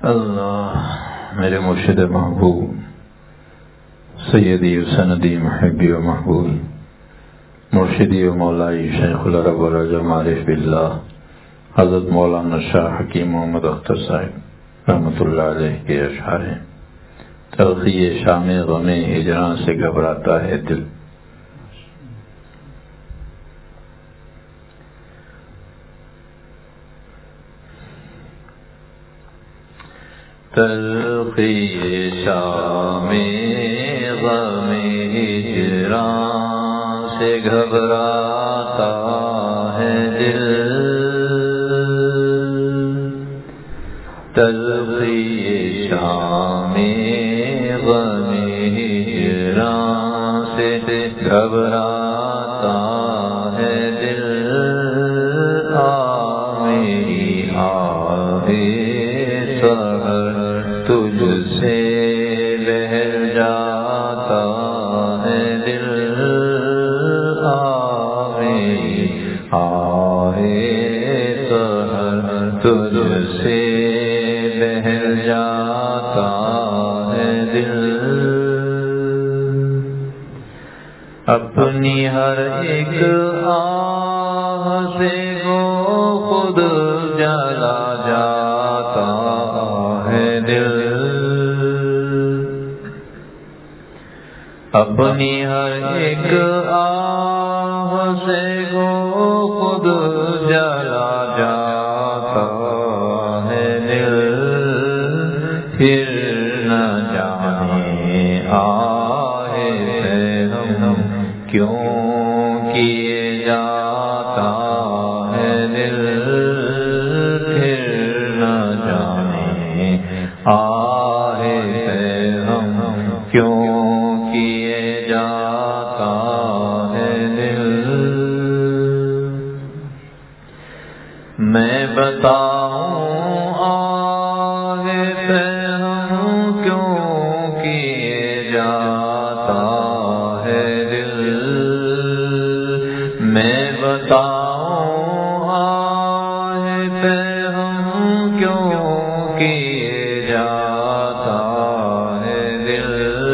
اللہ میرے مرشد محبوب سیدی و سندی محبی و محبوب مرشدی و مولائی شیخ العرب والعجم عارف باللہ حضرت مولانا شاہ حکیم محمد اختر صاحب رحمۃ اللہ علیہ کے اشعار ہیں۔ تلخی شام غم ہجراں سے گھبراتا ہے دل، تلخی شام غم ہجراں سے گھبراتا ہے دل، تلخی شام غم ہجراں سے گھبراتا ہے دل، میری آہ تجھ سے بہل جاتا ہے دل، میری آہ تجھ سے بہل جاتا ہے دل، اپنی ہر ایک آہ سے وہ خود جلا جاتا ہے دل، اپنی ہر ایک آہ سے وہ خود جلا جاتا ہے دل، پھر نہ جانے آہ سے ہم کیوں کیے جاتا ہے دل، پھر نہ جانے آہ سے ہم کیوں کیے جاتا ہے دل، میں بتاؤں آہ سے ہم کیوں کیے جاتا ہے دل، میں بتاؤں آہ سے ہم کیوں کیے جاتا ہے دل،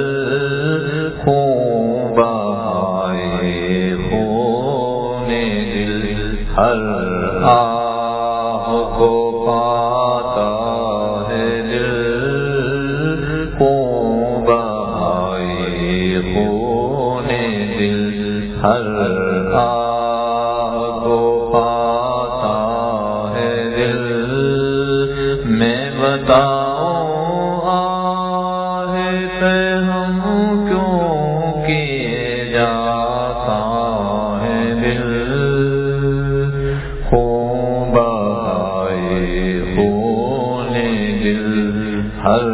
خون بہائے خون دل ہر آہ کو پاتا ہے دل، خون بہائے خون دل ہر آہ کو پاتا ہے دل، میں بتاؤں آہ سے ہم کیوں کیے جاتا ہے دل، خون بہائے خون دل ہر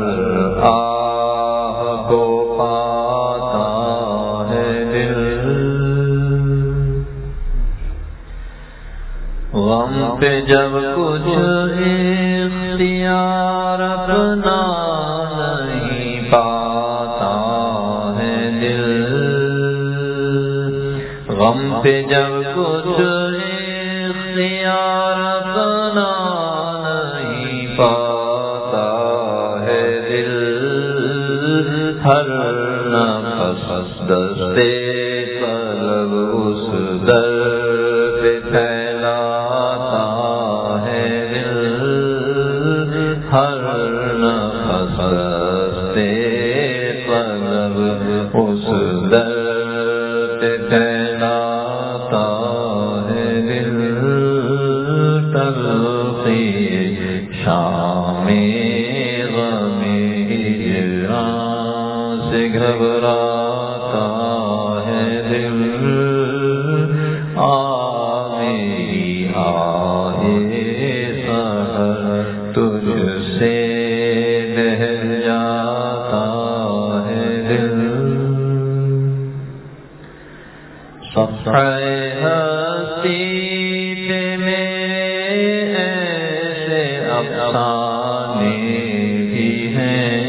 آہ کو پاتا ہے دل، غم پہ جب کچھ اختیار اپنا نہیں پاتا ہے دل، غم پہ جب کچھ اختیار اپنا نہیں پاتا ہے دل، ہر نفس دستے طلب اس در پہ پھیلاتا ہے دل، ہر نفس دستے طلب اس در پہ پھیلاتا ہے دل، تلخی شام غم ہجراں سے گھبراتا ہے دل، میری آہ سحر تجھ سے بہل جاتا ہے دل، صفحہ ہستی پہ میرے ایسے افسانے بھی ہیں،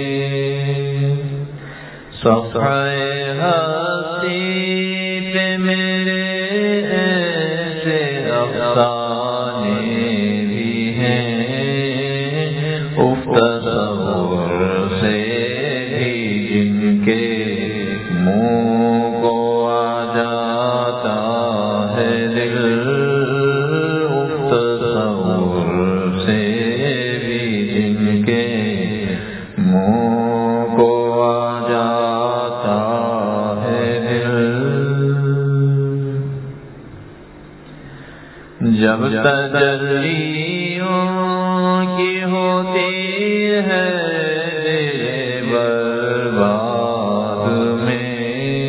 صفحہ ہستی پہ میرے ایسے افسانے بھی ہیں، افتادہ تجلیوں کی ہوتی ہے برباد میں،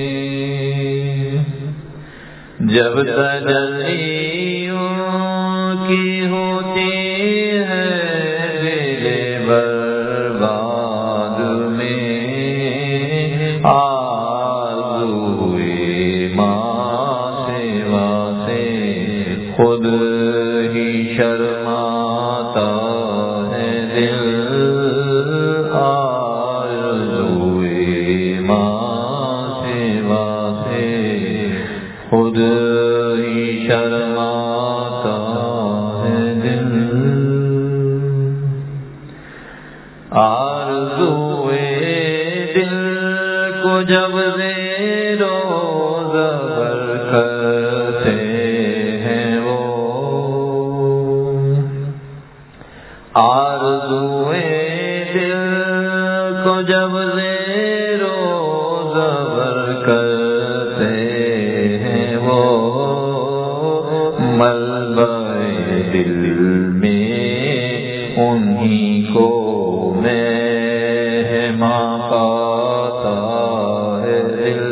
جب تجلیوں کی ہوتی ہے میرے برباد میں، آرزوئے ماں سوا سے خود ہی شرماتا ہے دل، آرزوئے ماں سوا سے خود ہی شرماتا ہے دل، آرزوئے دل کو جب زیر و زبر کرتے ہیں وہ، آرزوئے دل کو جب زیر و زبر کرتے ہیں وہ، ملبے دل میں انہی کو مہماں پاتا ہے دل،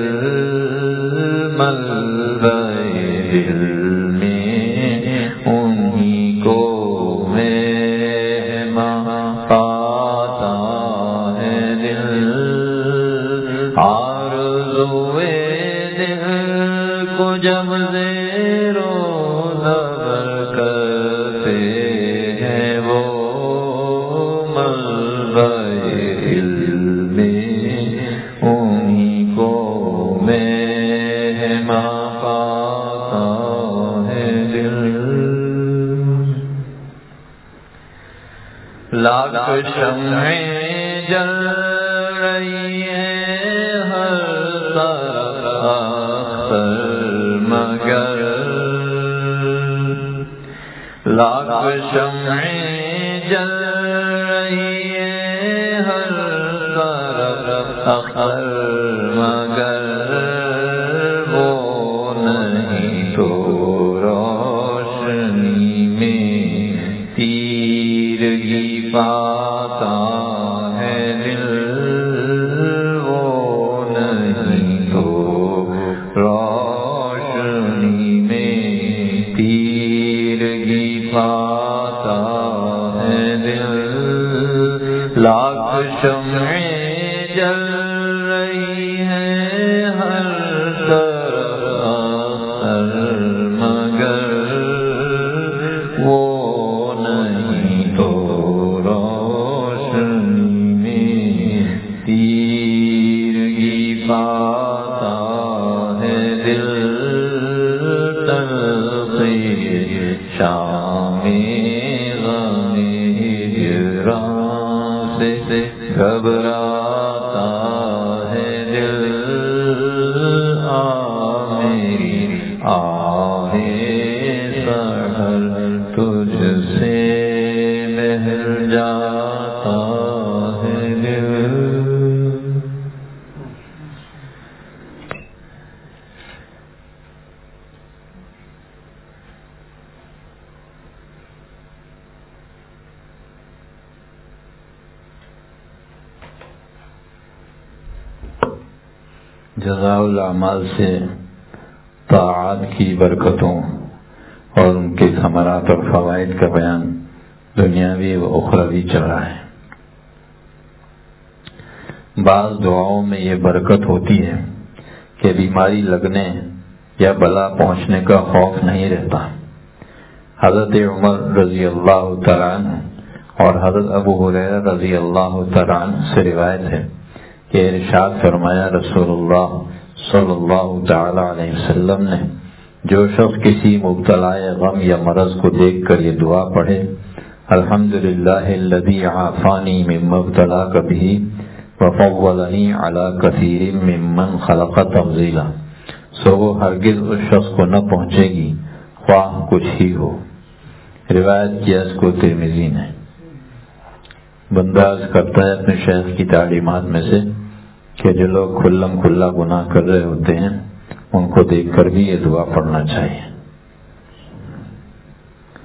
ملبے دل میں انہی کو مہماں پاتا ہے دل، آرزوئے دل کو جب زیر و زبر کرتے ہیں وہ، ملبے دل میں انہی کو مہماں پاتا ہے دل، لاکھ شمعیں جل رہی ہیں ہر طرف اختر مگر، لاکھ شمعیں جل رہی ہیں ہر طرف اختر مگر، وہ نہیں تو روشنی میں تیرگی پاتا ہے دل، وہ نہیں تو روشنی میں تیرگی پاتا ہے دل، لاکھ شمعیں جل رہی ہیں ہر طرف اختر مگر، وہ نہیں تو روشنی میں تیرگی پاتا ہے دل، تلخی شام غم ہجران سے گھبراتا ہے دل، میری آہ سحر تجھ سے بہل جاتا ہے دل۔ جزاء الاعمال سے طاعات کی برکتوں اور ان کے ثمرات اور فوائد کا بیان دنیاوی و اخروی چل رہا ہے۔ بعض دعاؤں میں یہ برکت ہوتی ہے کہ بیماری لگنے یا بلا پہنچنے کا خوف نہیں رہتا۔ حضرت عمر رضی اللہ تعالیٰ عنہ اور حضرت ابو ہریرہ رضی اللہ تعالیٰ عنہ سے روایت ہے کہ ارشاد فرمایا رسول اللہ صلی اللہ تعالی علیہ وسلم نے، جو شخص کسی مبتلا غم یا مرض کو دیکھ کر یہ دعا پڑھے، الحمدللہ الذی عافانی مما ابتلاک بہ وفضلنی علی کثیر ممن خلق تفضیلا، سو وہ ہرگز اس شخص کو نہ پہنچے گی خواہ کچھ ہی ہو۔ روایت کیا اس کو ترمذی نے۔ بندہ عرض کرتا ہے اپنے شیخ کی تعلیمات میں سے کہ جو لوگ کھلم کھلا گناہ کر رہے ہوتے ہیں ان کو دیکھ کر بھی یہ دعا پڑھنا چاہیے۔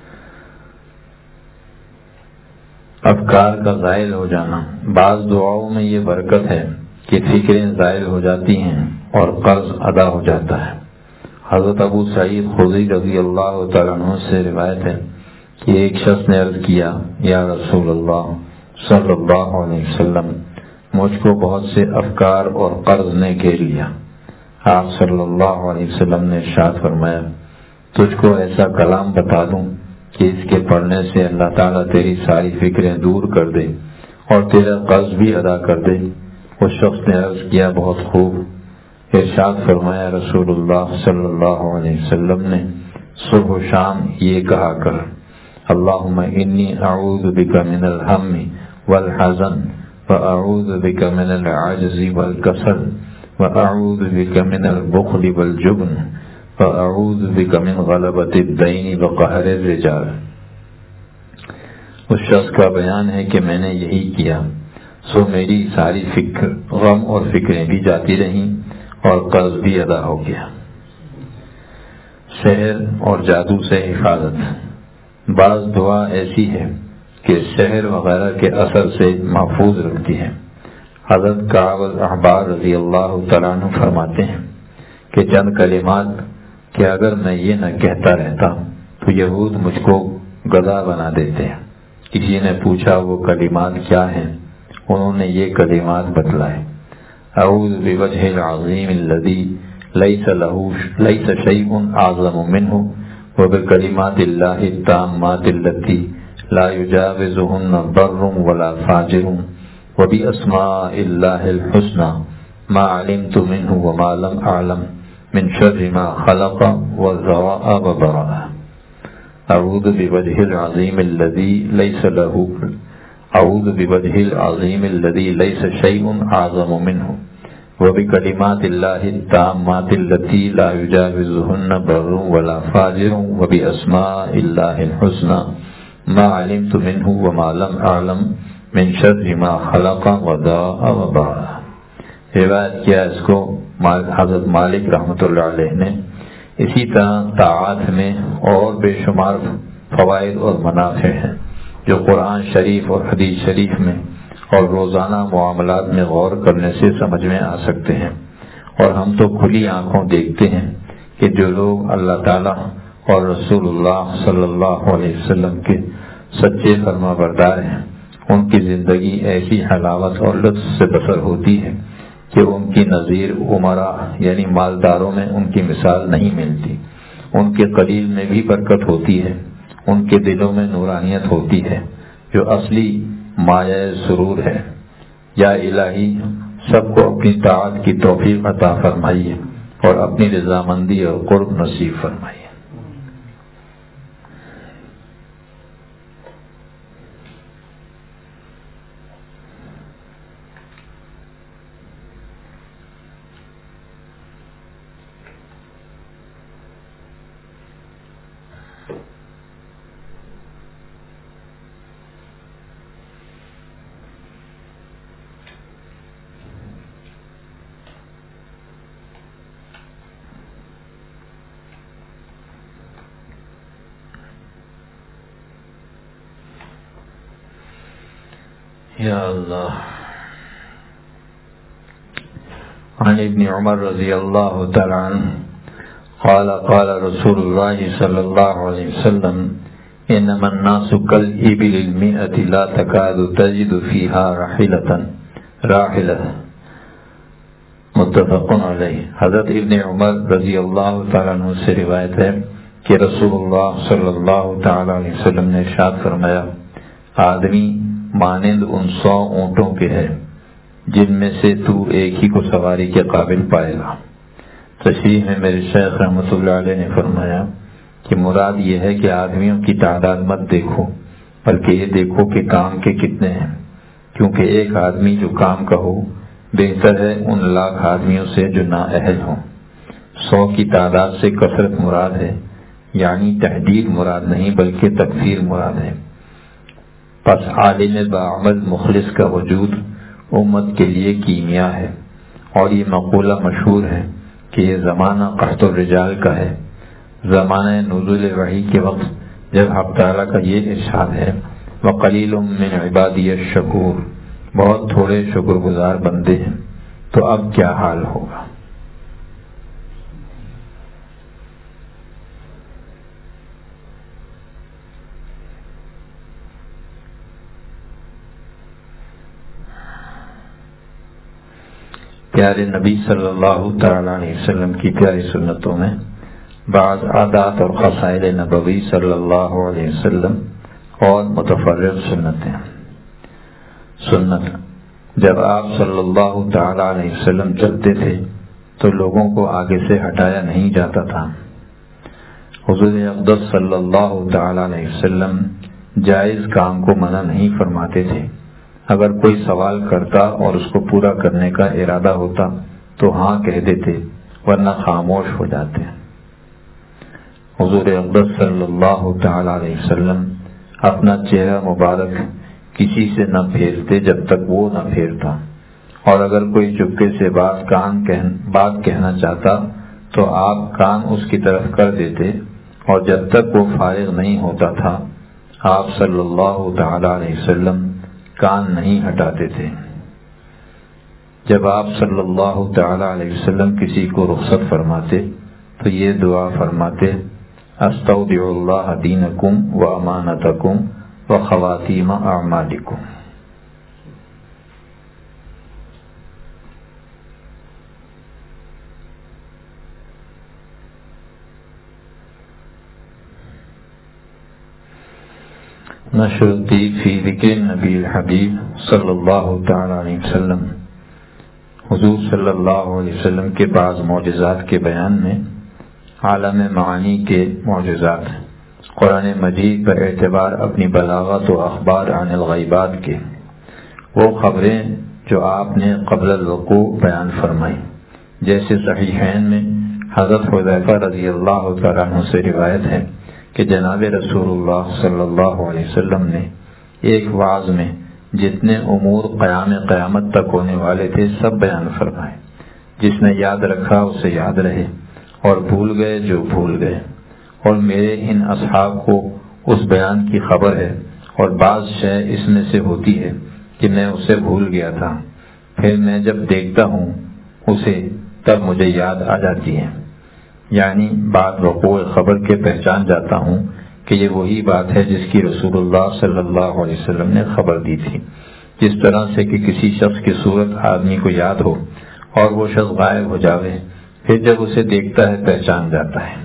افکار کا زائل ہو جانا۔ بعض دعاؤں میں یہ برکت ہے کہ فکریں زائل ہو جاتی ہیں اور قرض ادا ہو جاتا ہے۔ حضرت ابو سعید خدری رضی اللہ تعالیٰ عنہ سے روایت ہے کہ ایک شخص نے عرض کیا، یا رسول اللہ صلی اللہ علیہ وسلم، مجھ کو بہت سے افکار اور قرض نے گھیر لیا۔ آپ صلی اللہ علیہ وسلم نے ارشاد فرمایا، تجھ کو ایسا کلام بتا دوں کہ اس کے پڑھنے سے اللہ تعالیٰ تیری ساری فکریں دور کر دے اور تیرا قرض بھی ادا کر دے۔ اس شخص نے عرض کیا، بہت خوب۔ ارشاد فرمایا رسول اللہ صلی اللہ علیہ وسلم نے، صبح و شام یہ کہا کر، اللہم انی اعوذ بک من الہم والحزن واعوذ بک من العجز والکسل واعوذ بک من البخل والجبن واعوذ بک من غلبۃ الدین وقہر الرجال۔ اس شخص کا بیان ہے کہ میں نے یہی کیا، سو میری ساری فکر، غم اور فکریں بھی جاتی رہیں اور قرض بھی ادا ہو گیا۔ سحر اور جادو سے حفاظت۔ بعض دعا ایسی ہے کہ سحر وغیرہ کے اثر سے محفوظ رکھتی ہے۔ حضرت کعب الاحبار رضی اللہ تعالیٰ عنہ فرماتے ہیں کہ چند کلمات کہ اگر میں یہ نہ کہتا رہتا تو یہود مجھ کو گدھا بنا دیتے ہیں۔ کسی نے پوچھا وہ کلمات کیا ہیں؟ انہوں نے یہ کلمات بتلائے، اعوذ بوجہ العظیم الذی لیس شیء اعظم منہ وبکلمات اللہ التامات التی لا یجاوزہن بر ولا فاجر وباسماء اللہ الحسنى ما علمت منہ وما لم اعلم من شر ما خلق وذراء وبراء۔ اعوذ بوجہ العظیم الذی لیس له اعوذ بوجہ العظیم الذی لیس شیء اعظم منہ وبکلمات اللہ التامات التی لا یجاوزہن بر ولا فاجر وباسماء اللہ الحسنى ما علمت منہ وما لم اعلم من شر ما خلق وذراء وبراء۔ روایت کیا اس کو حضرت مالک رحمۃ اللہ علیہ نے۔ اسی طرح طاعات میں اور بے شمار فوائد اور منافع ہیں جو قرآن شریف اور حدیث شریف میں اور روزانہ معاملات میں غور کرنے سے سمجھ میں آ سکتے ہیں، اور ہم تو کھلی آنکھوں دیکھتے ہیں کہ جو لوگ اللہ تعالیٰ اور رسول اللہ صلی اللہ علیہ وسلم کے سچے فرما بردار ہیں، ان کی زندگی ایسی حلاوت اور لطف سے بسر ہوتی ہے کہ ان کی نظیر عمرا یعنی مالداروں میں ان کی مثال نہیں ملتی۔ ان کے قلیل میں بھی برکت ہوتی ہے، ان کے دلوں میں نورانیت ہوتی ہے جو اصلی مایہ سرور ہے۔ یا الہی سب کو اپنی طاعت کی توفیق عطا فرمائیے اور اپنی رضامندی اور قرب نصیب فرمائیے۔ یا اللہ۔ عن ابن عمر رضی اللہ تعالی عنہ قال قال رسول اللہ صلی اللہ علیہ وسلم انما الناس كالإبل المئة لا تكاد تجد فيها راحلة متفق علیہ۔ حضرت ابن عمر رضی اللہ تعالی عنہ سے روایت ہے کہ رسول اللہ صلی اللہ تعالی علیہ وسلم نے ارشاد فرمایا، آدمی مانند ان 100 اونٹوں کے ہے جن میں سے تو ایک ہی کو سواری کے قابل پائے گا۔ تشریح میں میرے شیخ رحمۃ اللہ علیہ نے فرمایا کہ مراد یہ ہے کہ آدمیوں کی تعداد مت دیکھو بلکہ یہ دیکھو کہ کام کے کتنے ہیں، کیونکہ ایک آدمی جو کام کا ہو بہتر ہے ان لاکھ آدمیوں سے جو نااہل ہوں۔ 100 کی تعداد سے کثرت مراد ہے، یعنی تحدید مراد نہیں بلکہ تکثیر مراد ہے۔ پس عالم باعمل مخلص کا وجود امت کے لیے کیمیا ہے، اور یہ مقولہ مشہور ہے کہ یہ زمانہ قحط الرجال کا ہے۔ زمانہ نزول وحی کے وقت جب حق تعالیٰ کا یہ ارشاد ہے وقلیل من عبادی الشکور، بہت تھوڑے شکر گزار بندے ہیں، تو اب کیا حال ہوگا۔ پیارے نبی صلی اللہ تعالی علیہ وسلم کی پیاری سنتوں میں بعض عادات اور خصائل نبوی صلی اللہ علیہ وسلم اور متفرق سنتیں۔ سنت: جب آپ صلی اللہ تعالی علیہ وسلم چلتے تھے تو لوگوں کو آگے سے ہٹایا نہیں جاتا تھا۔ حضور اقدس صلی اللہ تعالی علیہ وسلم جائز کام کو منع نہیں فرماتے تھے۔ اگر کوئی سوال کرتا اور اس کو پورا کرنے کا ارادہ ہوتا تو ہاں کہہ دیتے، ورنہ خاموش ہو جاتے۔ حضور اقدس صلی اللہ تعالی علیہ وسلم اپنا چہرہ مبارک کسی سے نہ پھیرتے جب تک وہ نہ پھیرتا، اور اگر کوئی چپکے سے بات کہنا چاہتا تو آپ کان اس کی طرف کر دیتے، اور جب تک وہ فارغ نہیں ہوتا تھا آپ صلی اللہ تعالی علیہ وسلم کان نہیں ہٹاتے تھے۔ جب آپ صلی اللہ تعالی علیہ وسلم کسی کو رخصت فرماتے تو یہ دعا فرماتے: استودع اللہ دینکم و امانتکم و خواتیم اعمالکم۔ نشر الطیب فی ذکر نبی الحبیب صلی اللہ تعالی علیہ وسلم۔ حضور صلی اللہ علیہ وسلم کے بعض معجزات کے بیان میں عالم معانی کے معجزات، قرآن مجید پر اعتبار اپنی بلاغت و اخبار عن الغیبات کے، وہ خبریں جو آپ نے قبل الوقوع بیان فرمائی، جیسے صحیحین میں حضرت حذیفہ رضی اللہ تعالیٰ عنہ سے روایت ہے کہ جناب رسول اللہ صلی اللہ علیہ وسلم نے ایک وعظ میں جتنے امور قیامت تک ہونے والے تھے سب بیان فرمائے۔ جس نے یاد رکھا اسے یاد رہے، اور بھول گئے جو بھول گئے۔ اور میرے ان اصحاب کو اس بیان کی خبر ہے، اور بعض شے اس میں سے ہوتی ہے کہ میں اسے بھول گیا تھا، پھر میں جب دیکھتا ہوں اسے تب مجھے یاد آ جاتی ہے، یعنی بعد وقوع خبر کے پہچان جاتا ہوں کہ یہ وہی بات ہے جس کی رسول اللہ صلی اللہ علیہ وسلم نے خبر دی تھی۔ جس طرح سے کہ کسی شخص کی صورت آدمی کو یاد ہو اور وہ شخص غائب ہو جاوے، پھر جب اسے دیکھتا ہے پہچان جاتا ہے۔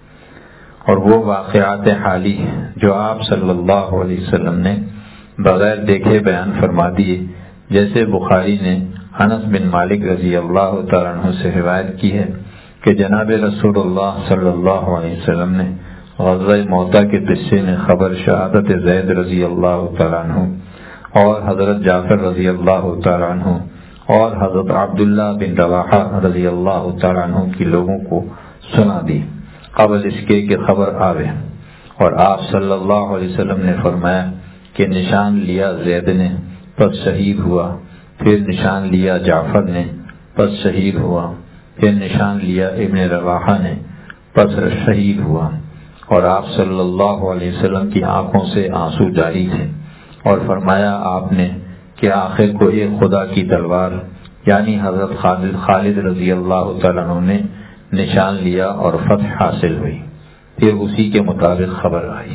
اور وہ واقعات حالی جو آپ صلی اللہ علیہ وسلم نے بغیر دیکھے بیان فرما دیے، جیسے بخاری نے انس بن مالک رضی اللہ تعالیٰ عنہ سے روایت کی ہے کہ جناب رسول اللہ صلی اللہ علیہ وسلم نے غزوہ موطا کے قصے میں خبر شہادت زید رضی اللہ تعالیٰ عنہ اور حضرت جعفر رضی اللہ تعالیٰ عنہ اور حضرت عبداللہ بن رواحہ رضی اللہ تعالیٰ عنہ کی لوگوں کو سنا دی قبل اس کے کہ خبر آوے، اور آپ صلی اللہ علیہ وسلم نے فرمایا کہ نشان لیا زید نے پس شہید ہوا، پھر نشان لیا جعفر نے پس شہید ہوا، پھر نشان لیا ابن رواحہ نے پس شہید ہوا۔ اور آپ صلی اللہ علیہ وسلم کی آنکھوں سے آنسو جاری تھے، اور فرمایا آپ نے کہ آخر کو ایک خدا کی تلوار یعنی حضرت خالد رضی اللہ تعالیٰ عنہ نے نشان لیا اور فتح حاصل ہوئی، پھر اسی کے مطابق خبر آئی۔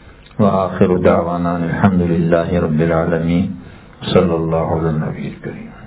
وآخر دعوانا الحمد للہ رب العالمین، صلی اللہ علیہ وسلم۔